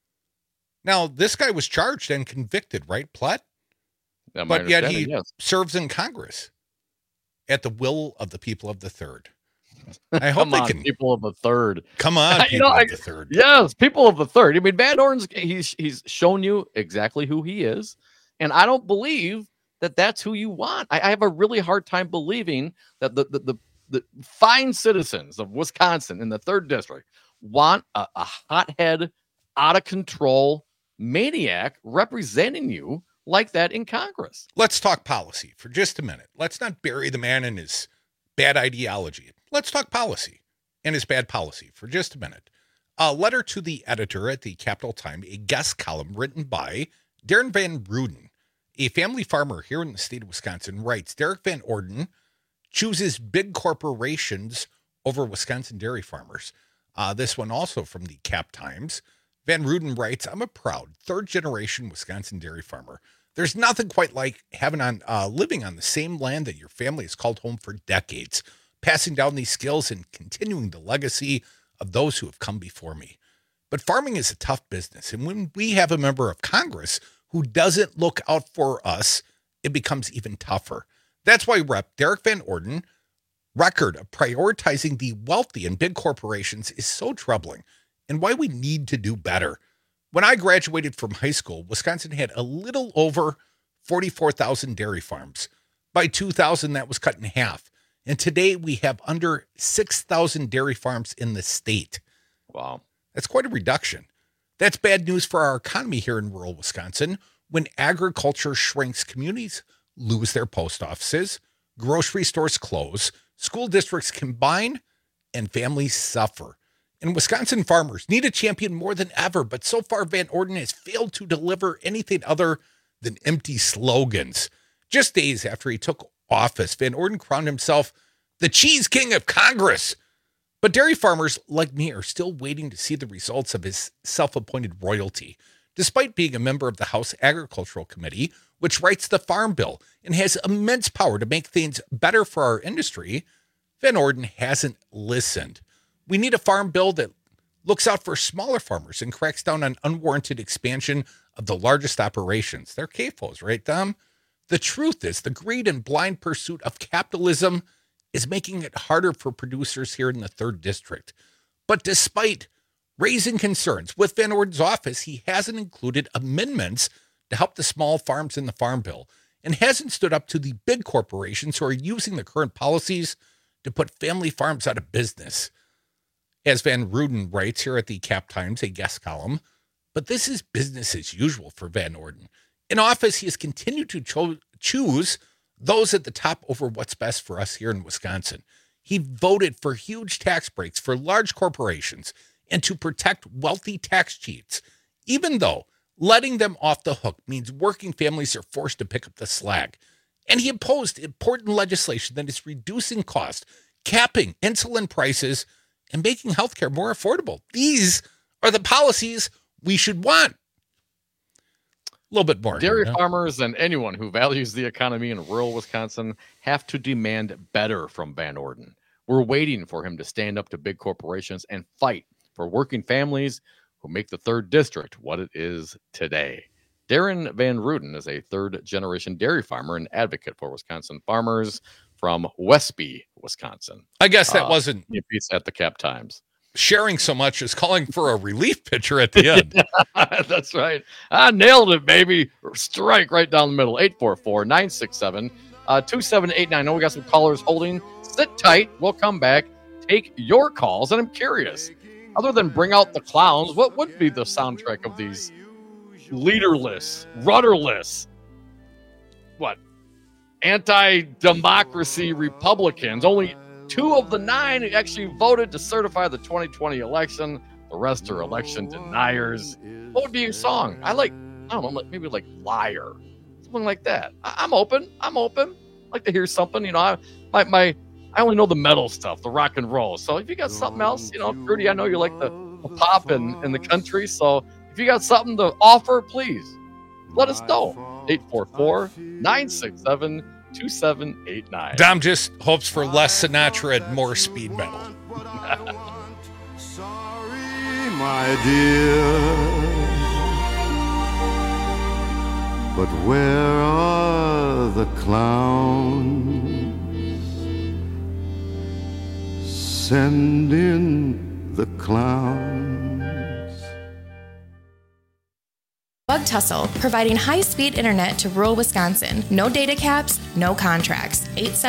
Now, this guy was charged and convicted, right, Platt? But yet he serves in Congress at the will of the people of the third. I hope they can. People of the third. Come on, people of the third. Yes, people of the third. Van Orden's, he's shown you exactly who he is. And I don't believe that that's who you want. I have a really hard time believing that the fine citizens of Wisconsin in the 3rd district want a hothead, out of control maniac representing you like that in Congress. Let's talk policy for just a minute. Let's not bury the man in his bad ideology. Let's talk policy and his bad policy for just a minute. A letter to the editor at the Capital Times, a guest column written by Darren Van Ruden, a family farmer here in the state of Wisconsin, writes, Derek Van Orden chooses big corporations over Wisconsin dairy farmers. This one also from the Cap Times. Van Ruden writes, I'm a proud 3rd-generation Wisconsin dairy farmer. There's nothing quite like having living on the same land that your family has called home for decades, passing down these skills and continuing the legacy of those who have come before me. But farming is a tough business, and when we have a member of Congress who doesn't look out for us, it becomes even tougher. That's why Rep. Derek Van Orden record of prioritizing the wealthy and big corporations is so troubling, and why we need to do better. When I graduated from high school, Wisconsin had a little over 44,000 dairy farms. By 2000, that was cut in half. And today we have under 6,000 dairy farms in the state. Wow. That's quite a reduction. That's bad news for our economy here in rural Wisconsin. When agriculture shrinks, communities lose their post offices, grocery stores close, school districts combine, and families suffer. And Wisconsin farmers need a champion more tthan ever, but so far Van Orden has failed to deliver anything other than empty slogans. Just days after he took office, Van Orden crowned himself the Cheese King of Congress. But dairy farmers like me are still waiting to see the results of his self-appointed royalty. Despite being a member of the House Agricultural Committee, which writes the Farm Bill and has immense power to make things better for our industry, Van Orden hasn't listened. We need a farm bill that looks out for smaller farmers and cracks down on unwarranted expansion of the largest operations. They're CAFOs, right, Dom? The truth is, the greed and blind pursuit of capitalism is making it harder for producers here in the 3rd District. But despite raising concerns with Van Orden's office, he hasn't included amendments to help the small farms in the Farm Bill and hasn't stood up to the big corporations who are using the current policies to put family farms out of business. As Van Ruden writes here at the Cap Times, a guest column, but this is business as usual for Van Orden. In office, he has continued to choose those at the top over what's best for us here in Wisconsin. He voted for huge tax breaks for large corporations and to protect wealthy tax cheats, even though letting them off the hook means working families are forced to pick up the slack. And he opposed important legislation that is reducing costs, capping insulin prices, and making healthcare more affordable. These are the policies we should want. A little bit more. Dairy farmers and anyone who values the economy in rural Wisconsin have to demand better from Van Orden. We're waiting for him to stand up to big corporations and fight for working families who make the 3rd District what it is today. Darren Van Ruden is a 3rd-generation dairy farmer and advocate for Wisconsin farmers from Westby, Wisconsin. I guess that wasn't a piece at the Cap Times. Sharing so much as calling for a relief pitcher at the end. That's right. I nailed it, baby. Strike right down the middle. 844-967-2789. I know we got some callers holding. Sit tight. We'll come back. Take your calls. And I'm curious, other than Bring Out the Clowns, what would be the soundtrack of these leaderless, rudderless, anti-democracy Republicans? Only 2 of the 9 actually voted to certify the 2020 election. The rest are election deniers. What would be your song? I don't know, maybe like Liar. Something like that. I'm open. I'd like to hear something. I only know the metal stuff, the rock and roll. So if you got something else, Rudy, I know you like the pop in the country. So if you got something to offer, please let us know. 844-967-2789. Dom just hopes for less Sinatra and more speed metal. Sorry, my dear, but where are the clowns? Send in the clowns. Bug Tussle, providing high-speed internet to rural Wisconsin. No data caps, no contracts.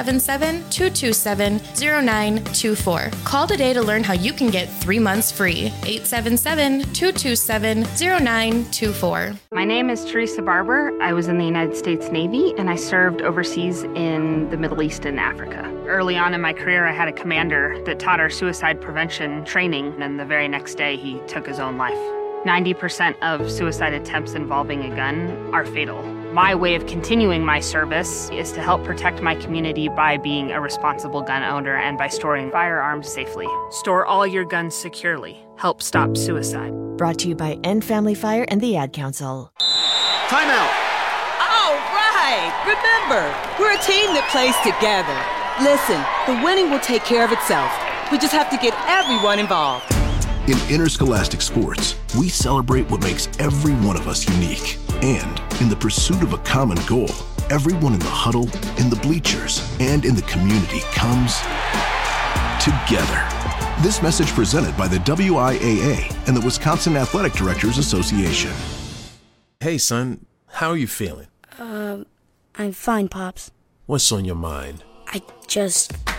877-227-0924. Call today to learn how you can get 3 months free. 877-227-0924. My name is Teresa Barber. I was in the United States Navy, and I served overseas in the Middle East and Africa. Early on in my career, I had a commander that taught our suicide prevention training, and the very next day, he took his own life. 90% of suicide attempts involving a gun are fatal. My way of continuing my service is to help protect my community by being a responsible gun owner and by storing firearms safely. Store all your guns securely. Help stop suicide. Brought to you by End Family Fire and the Ad Council. Time out. All right. Remember, we're a team that plays together. Listen, the winning will take care of itself. We just have to get everyone involved. In interscholastic sports, we celebrate what makes every one of us unique. And in the pursuit of a common goal, everyone in the huddle, in the bleachers, and in the community comes together. This message presented by the WIAA and the Wisconsin Athletic Directors Association. Hey, son, how are you feeling? I'm fine, Pops. What's on your mind?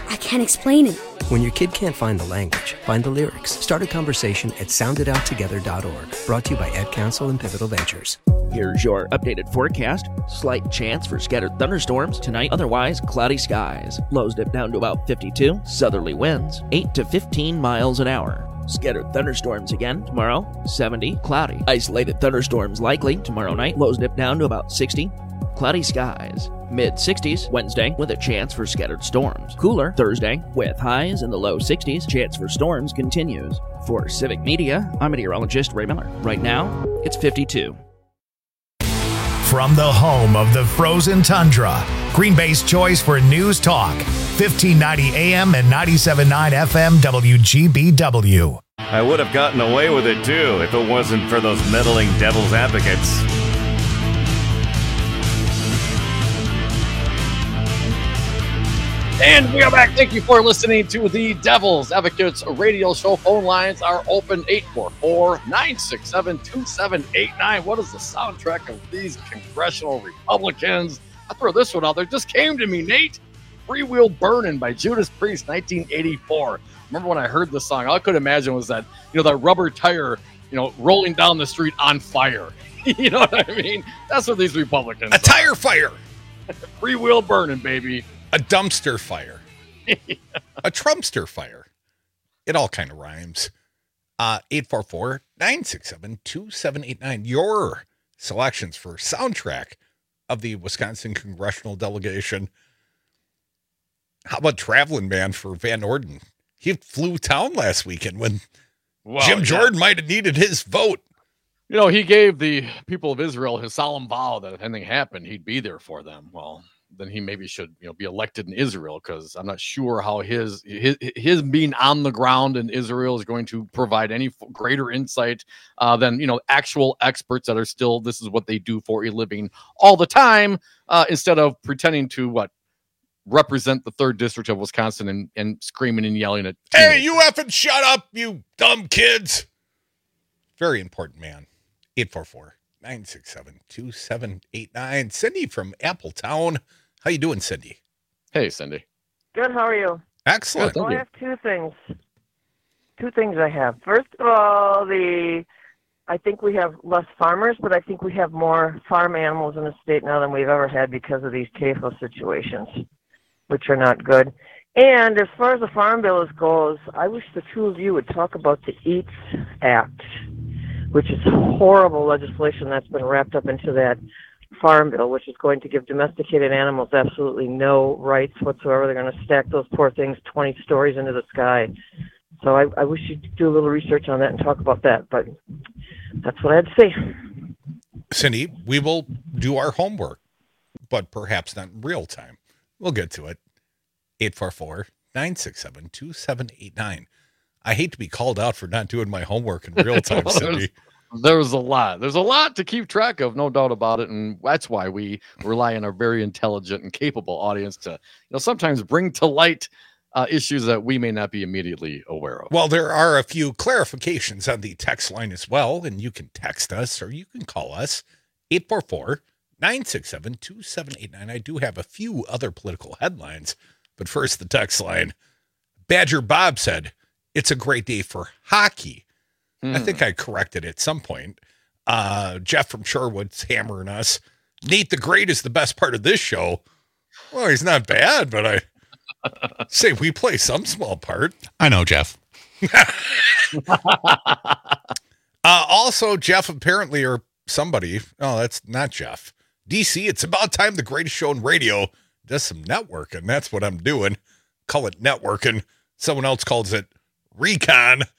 I can't explain it. When your kid can't find the language, find the lyrics. Start a conversation at soundedouttogether.org. Brought to you by Ad Council and Pivotal Ventures. Here's your updated forecast. Slight chance for scattered thunderstorms tonight, otherwise cloudy skies. Lows dip down to about 52. Southerly winds 8 to 15 miles an hour. Scattered thunderstorms again tomorrow, 70. Cloudy. Isolated thunderstorms likely tomorrow night. Lows dip down to about 60. Cloudy skies. Mid-60s Wednesday with a chance for scattered storms. Cooler Thursday with highs in the low 60s. Chance for storms continues. For Civic Media, I'm meteorologist Ray Miller. Right now, it's 52. From the home of the frozen tundra, Green Bay's choice for news talk, 1590 AM and 97.9 FM WGBW. I would have gotten away with it too if it wasn't for those meddling devil's advocates. And we are back. Thank you for listening to the Devil's Advocates radio show. Phone lines are open 844-967-2789. What is the soundtrack of these congressional Republicans? I throw this one out there. Just came to me, Nate. Free Wheel Burnin' by Judas Priest, 1984. Remember when I heard this song? All I could imagine was that, that rubber tire, rolling down the street on fire. You know what I mean? That's what these Republicans are. A tire fire. Free Wheel Burnin', baby. A dumpster fire. A Trumpster fire. It all kind of rhymes. 844-967-2789. Your selections for soundtrack of the Wisconsin congressional delegation. How about Traveling Man for Van Orden? He flew town last weekend when Jim Jordan might have needed his vote. He gave the people of Israel his solemn vow that if anything happened, he'd be there for them. Well, then he maybe should, be elected in Israel, because I'm not sure how his being on the ground in Israel is going to provide any greater insight than, actual experts that are still, this is what they do for a living all the time, instead of pretending to represent the 3rd district of Wisconsin and screaming and yelling at teenagers. Hey, you effing shut up, you dumb kids. Very important man. 844-967-2789. Cindy from Appletown. How you doing, Cindy? Hey, Cindy. Good. How are you? Excellent. Well, I have two things. I have. First of all, I think we have less farmers, but I think we have more farm animals in the state now than we've ever had because of these TAFO situations, which are not good. And as far as the farm bill goes, I wish the two of you would talk about the EATS Act, which is horrible legislation that's been wrapped up into that farm bill, which is going to give domesticated animals absolutely no rights whatsoever. They're going to stack those poor things 20 stories into the sky. So I wish you'd do a little research on that and talk about that, but that's what I had to say. Cindy, we will do our homework, but perhaps not in real time. We'll get to it. 844-967-2789. I hate to be called out for not doing my homework in real time, Cindy. There's a lot. There's a lot to keep track of, no doubt about it, and that's why we rely on our very intelligent and capable audience to, sometimes bring to light issues that we may not be immediately aware of. Well, there are a few clarifications on the text line as well, and you can text us or you can call us, 844-967-2789. I do have a few other political headlines, but first the text line. Badger Bob said, it's a great day for hockey. I think I corrected at some point. Jeff from Sherwood's hammering us. Nate the Great is the best part of this show. Well, he's not bad, but I say we play some small part. I know, Jeff. Also, Jeff apparently, or somebody, that's not Jeff. DC, it's about time the greatest show in radio does some networking. That's what I'm doing. Call it networking. Someone else calls it recon.